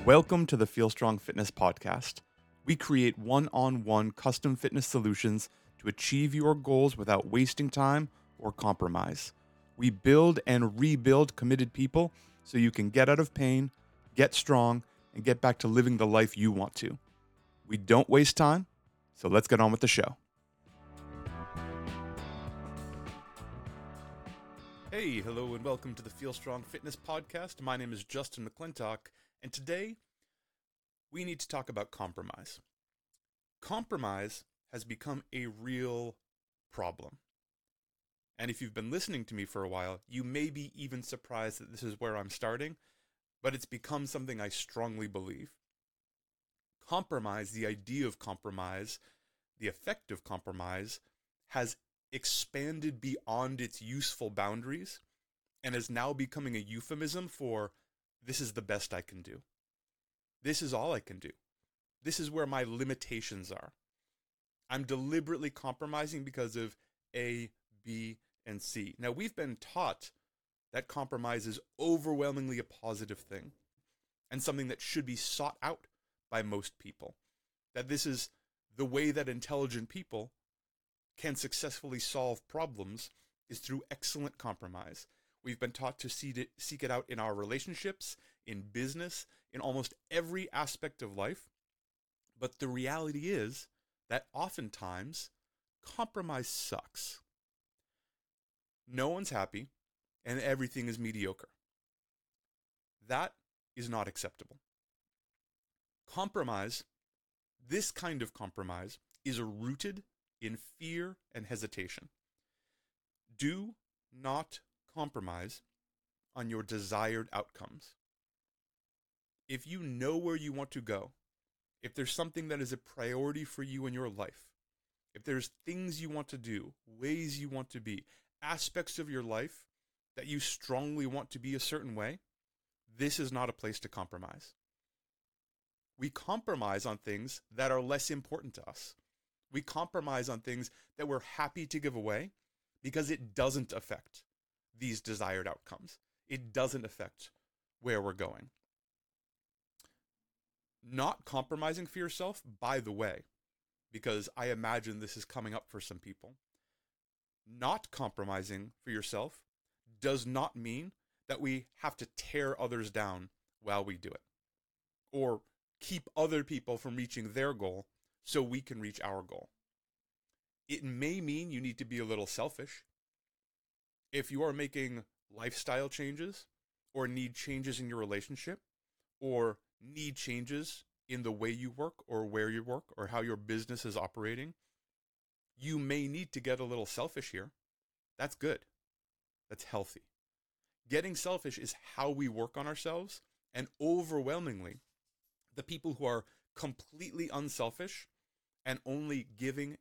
Welcome to the Feel Strong Fitness Podcast. We create one-on-one custom fitness solutions to achieve your goals without wasting time or compromise. We build and rebuild committed people so you can get out of pain, get strong, and get back to living the life you want to. We don't waste time, so let's get on with the show. Hey, hello, and welcome to the Feel Strong Fitness Podcast. My name is Justin McClintock, and today we need to talk about compromise. Compromise has become a real problem. And if you've been listening to me for a while, you may be even surprised that this is where I'm starting, but it's become something I strongly believe. Compromise, the idea of compromise, the effect of compromise, has expanded beyond its useful boundaries and is now becoming a euphemism for this is the best I can do. This is all I can do. This is where my limitations are. I'm deliberately compromising because of A, B, and C. Now, we've been taught that compromise is overwhelmingly a positive thing and something that should be sought out by most people. That this is the way that intelligent people can successfully solve problems is through excellent compromise. We've been taught to seek it out in our relationships, in business, in almost every aspect of life. But the reality is that oftentimes compromise sucks. No one's happy and everything is mediocre. That is not acceptable. Compromise, this kind of compromise, is rooted in fear and hesitation. Do not compromise on your desired outcomes. If you know where you want to go, if there's something that is a priority for you in your life, if there's things you want to do, ways you want to be, aspects of your life that you strongly want to be a certain way, this is not a place to compromise. We compromise on things that are less important to us. We compromise on things that we're happy to give away because it doesn't affect these desired outcomes. It doesn't affect where we're going. Not compromising for yourself, by the way, because I imagine this is coming up for some people, not compromising for yourself does not mean that we have to tear others down while we do it, or keep other people from reaching their goal so we can reach our goal. It may mean you need to be a little selfish. If you are making lifestyle changes, or need changes in your relationship, or need changes in the way you work, or where you work, or how your business is operating, you may need to get a little selfish here. That's good. That's healthy. Getting selfish is how we work on ourselves, and overwhelmingly, the people who are completely unselfish and only giving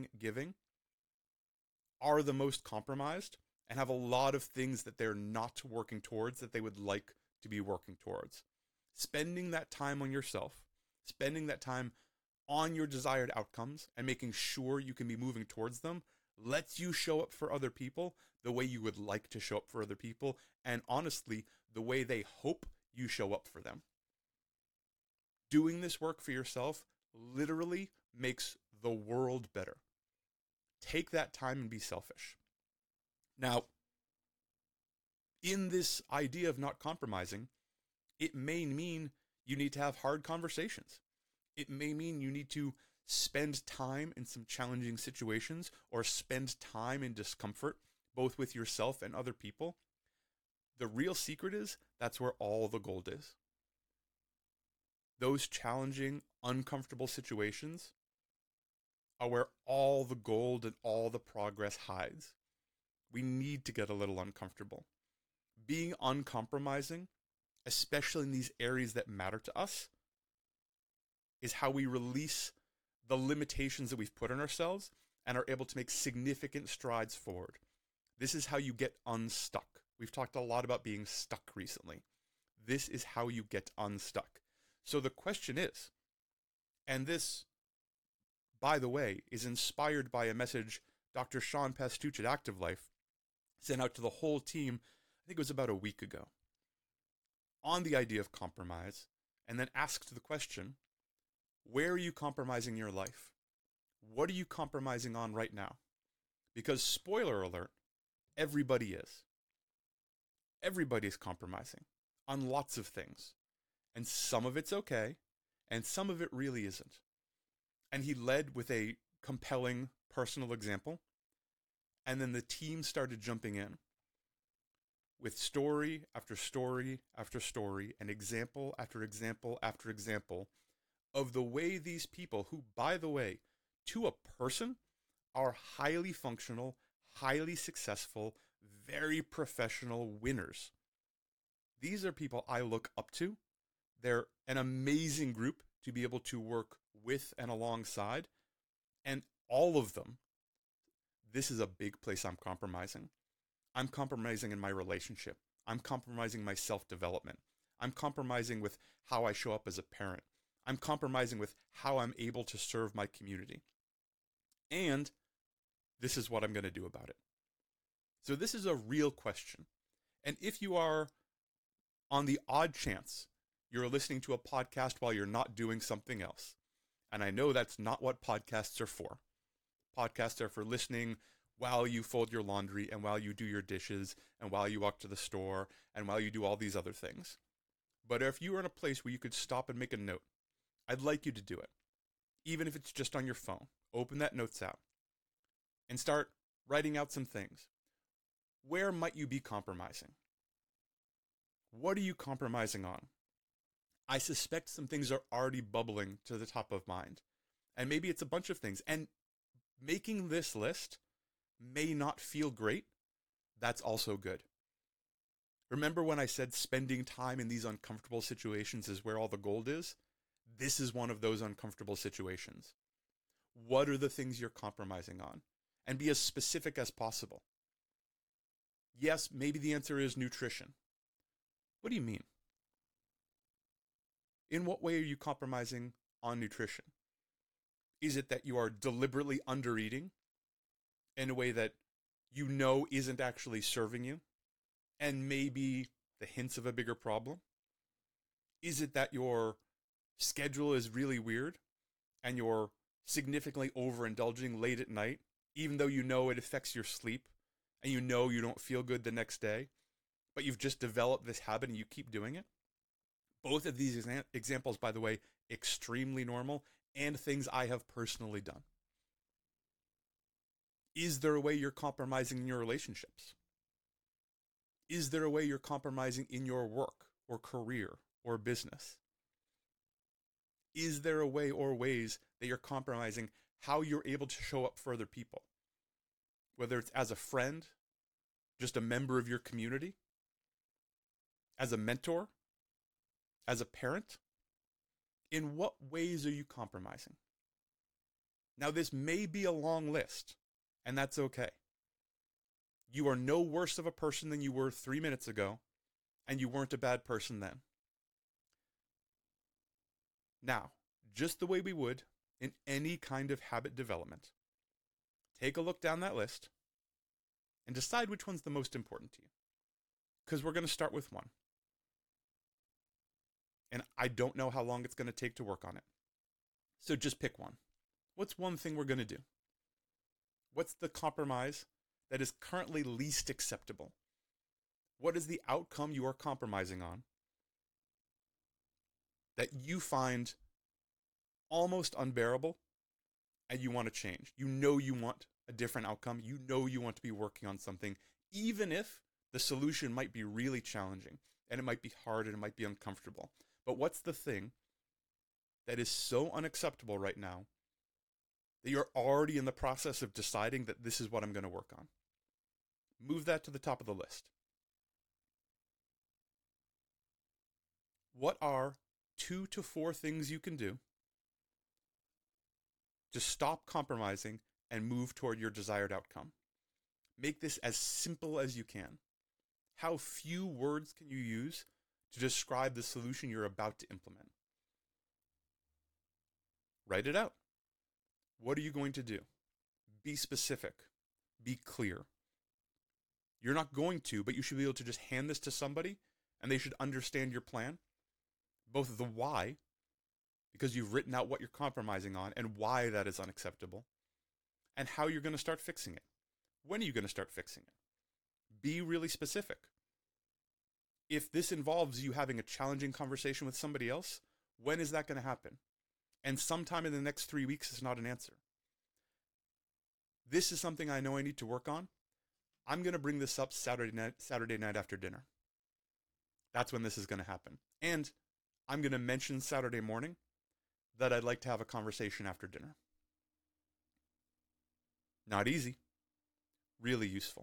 are the most compromised and have a lot of things that they're not working towards that they would like to be working towards. Spending that time on yourself, spending that time on your desired outcomes and making sure you can be moving towards them lets you show up for other people the way you would like to show up for other people, and honestly, the way they hope you show up for them. Doing this work for yourself literally makes the world better. Take that time and be selfish. Now, in this idea of not compromising, it may mean you need to have hard conversations. It may mean you need to spend time in some challenging situations or spend time in discomfort, both with yourself and other people. The real secret is that's where all the gold is. Those challenging, uncomfortable situations are where all the gold and all the progress hides. We need to get a little uncomfortable. Being uncompromising, especially in these areas that matter to us, is how we release the limitations that we've put on ourselves and are able to make significant strides forward. This is how you get unstuck. We've talked a lot about being stuck recently. This is how you get unstuck. So the question is, and this, by the way, is inspired by a message Dr. Sean Pastuch at Active Life sent out to the whole team, I think it was about a week ago, on the idea of compromise and then ask the question, where are you compromising your life? What are you compromising on right now? Because spoiler alert, everybody is. Everybody's compromising on lots of things. And some of it's okay, and some of it really isn't. And he led with a compelling personal example, and then the team started jumping in with story after story after story, and example after example after example of the way these people, who, by the way, to a person, are highly functional, highly successful, very professional winners. These are people I look up to. They're an amazing group to be able to work with and alongside. And all of them, this is a big place I'm compromising. I'm compromising in my relationship. I'm compromising my self-development. I'm compromising with how I show up as a parent. I'm compromising with how I'm able to serve my community. And this is what I'm going to do about it. So this is a real question. And if you are, on the odd chance, you're listening to a podcast while you're not doing something else, and I know that's not what podcasts are for. Podcasts are for listening while you fold your laundry, and while you do your dishes, and while you walk to the store, and while you do all these other things. But if you are in a place where you could stop and make a note, I'd like you to do it. Even if it's just on your phone. Open that notes app and start writing out some things. Where might you be compromising? What are you compromising on? I suspect some things are already bubbling to the top of mind. And maybe it's a bunch of things. And making this list may not feel great. That's also good. Remember when I said spending time in these uncomfortable situations is where all the gold is? This is one of those uncomfortable situations. What are the things you're compromising on? And be as specific as possible. Yes, maybe the answer is nutrition. What do you mean? In what way are you compromising on nutrition? Is it that you are deliberately undereating in a way that you know isn't actually serving you, and maybe the hints of a bigger problem? Is it that your schedule is really weird and you're significantly overindulging late at night, even though you know it affects your sleep and you know you don't feel good the next day, but you've just developed this habit and you keep doing it? Both of these examples, by the way, extremely normal and things I have personally done. Is there a way you're compromising in your relationships? Is there a way you're compromising in your work or career or business? Is there a way or ways that you're compromising how you're able to show up for other people? Whether it's as a friend, just a member of your community, as a mentor, as a parent? In what ways are you compromising? Now, this may be a long list, and that's okay. You are no worse of a person than you were 3 minutes ago, and you weren't a bad person then. Now, just the way we would in any kind of habit development, take a look down that list and decide which one's the most important to you. Because we're going to start with one. And I don't know how long it's going to take to work on it. So just pick one. What's one thing we're going to do? What's the compromise that is currently least acceptable? What is the outcome you are compromising on that you find almost unbearable and you want to change? You know you want a different outcome. You know you want to be working on something, even if the solution might be really challenging and it might be hard and it might be uncomfortable. But what's the thing that is so unacceptable right now that you're already in the process of deciding that this is what I'm going to work on? Move that to the top of the list. What are 2 to 4 things you can do to stop compromising and move toward your desired outcome? Make this as simple as you can. How few words can you use to describe the solution you're about to implement? Write it out. What are you going to do? Be specific. Be clear. You're not going to, but you should be able to just hand this to somebody and they should understand your plan. both the why, because you've written out what you're compromising on and why that is unacceptable, and how you're going to start fixing it. When are you going to start fixing it? Be really specific. If this involves you having a challenging conversation with somebody else, when is that going to happen? And sometime in the next 3 weeks is not an answer. This is something I know I need to work on. I'm going to bring this up Saturday night after dinner. That's when this is going to happen. And I'm going to mention Saturday morning that I'd like to have a conversation after dinner. Not easy. Really useful.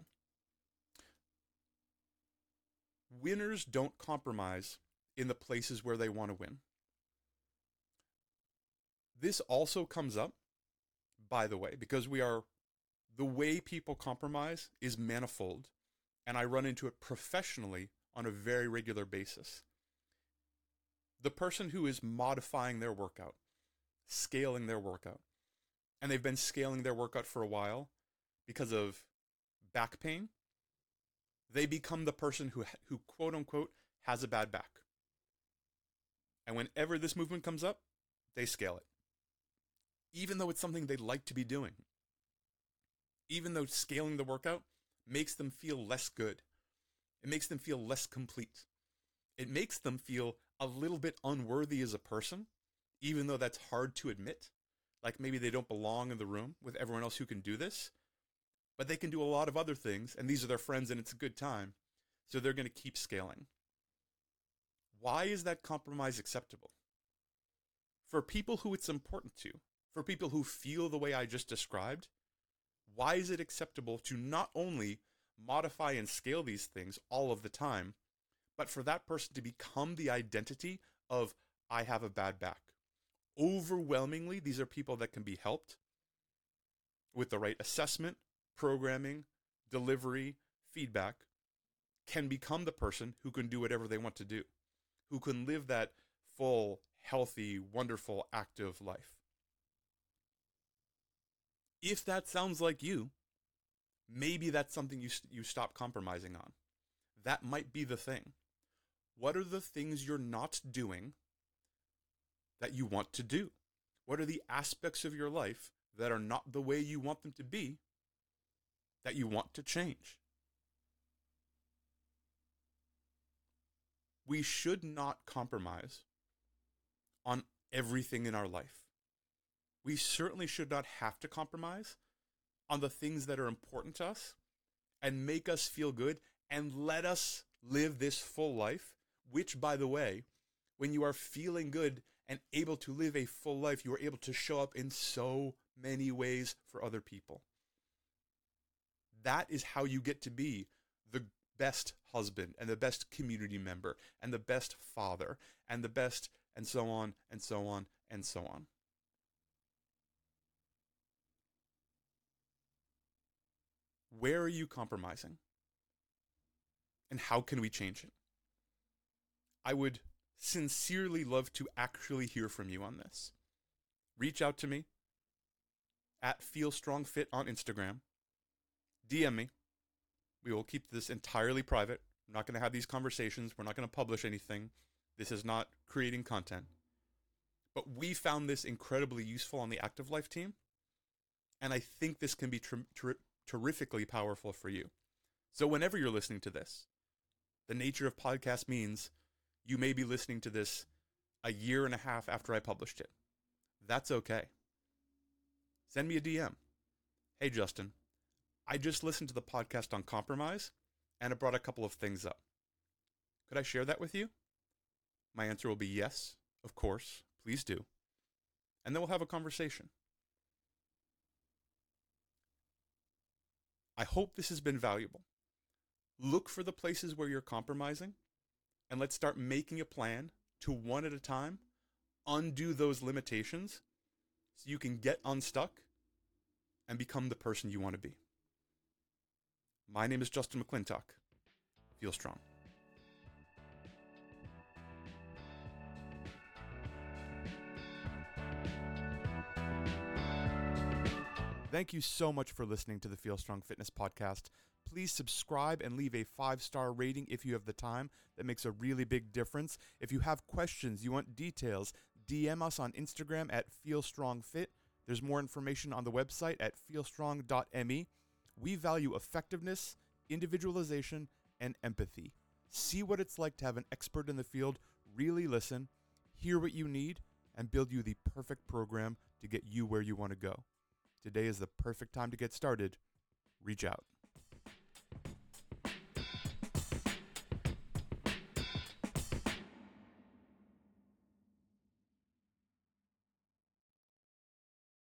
Winners don't compromise in the places where they want to win. This also comes up, by the way, because the way people compromise is manifold, and I run into it professionally on a very regular basis. The person who is modifying their workout, scaling their workout, and they've been scaling their workout for a while because of back pain, they become the person who quote unquote has a bad back. And whenever this movement comes up, they scale it. Even though it's something they'd like to be doing. Even though scaling the workout makes them feel less good. It makes them feel less complete. It makes them feel a little bit unworthy as a person, even though that's hard to admit. Like maybe they don't belong in the room with everyone else who can do this. But they can do a lot of other things, and these are their friends, and it's a good time. So they're going to keep scaling. Why is that compromise acceptable? For people who it's important to, for people who feel the way I just described, why is it acceptable to not only modify and scale these things all of the time, but for that person to become the identity of, I have a bad back? Overwhelmingly, these are people that can be helped with the right assessment, programming, delivery, feedback, can become the person who can do whatever they want to do, who can live that full, healthy, wonderful, active life. If that sounds like you, maybe that's something you stop compromising on. That might be the thing. What are the things you're not doing that you want to do? What are the aspects of your life that are not the way you want them to be that you want to change? We should not compromise on everything in our life. We certainly should not have to compromise on the things that are important to us and make us feel good and let us live this full life, which, by the way, when you are feeling good and able to live a full life, you are able to show up in so many ways for other people. That is how you get to be the best husband and the best community member and the best father and the best, and so on and so on and so on. Where are you compromising? And how can we change it? I would sincerely love to actually hear from you on this. Reach out to me at FeelStrongFit on Instagram. DM me. We will keep this entirely private. I'm not going to have these conversations. We're not going to publish anything. This is not creating content. But we found this incredibly useful on the Active Life team. And I think this can be terrifically powerful for you. So whenever you're listening to this, the nature of podcast means you may be listening to this a year and a half after I published it. That's okay. Send me a DM. Hey, Justin, I just listened to the podcast on compromise, and it brought a couple of things up. Could I share that with you? My answer will be yes, of course, please do. And then we'll have a conversation. I hope this has been valuable. Look for the places where you're compromising, and let's start making a plan to, one at a time, undo those limitations so you can get unstuck and become the person you want to be. My name is Justin McClintock. Feel strong. Thank you so much for listening to the Feel Strong Fitness Podcast. please subscribe and leave a 5-star rating if you have the time. That makes a really big difference. If you have questions, you want details, DM us on Instagram at feelstrongfit. There's more information on the website at feelstrong.me. We value effectiveness, individualization, and empathy. See what it's like to have an expert in the field really listen, hear what you need, and build you the perfect program to get you where you want to go. Today is the perfect time to get started. Reach out.